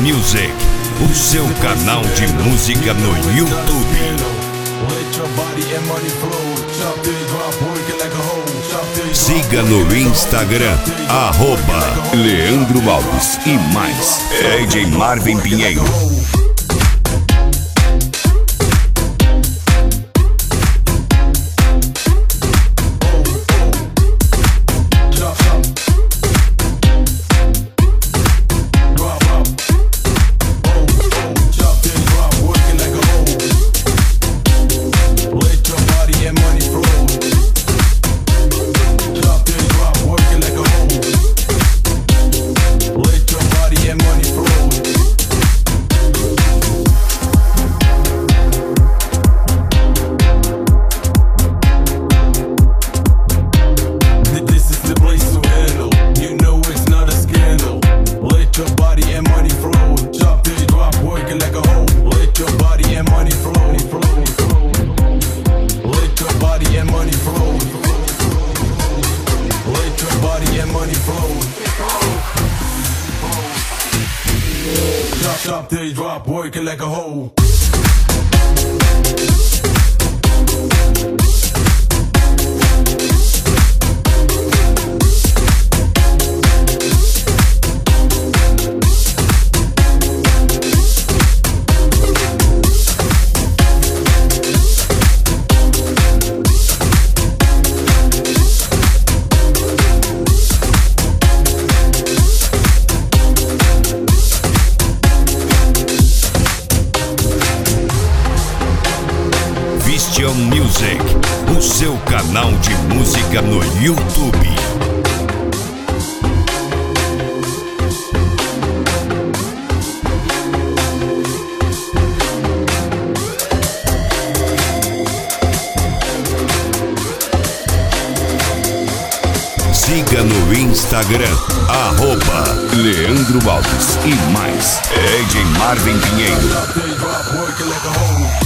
Music, o seu canal de música no YouTube. Siga no Instagram, @Leandro Alves e mais, DJ Marvin Pinheiro. Drop, there you drop, work it like a hoe. Music, o seu canal de música no YouTube. Siga no Instagram, @Leandro Alves e mais, DJ Marvin Pinheiro.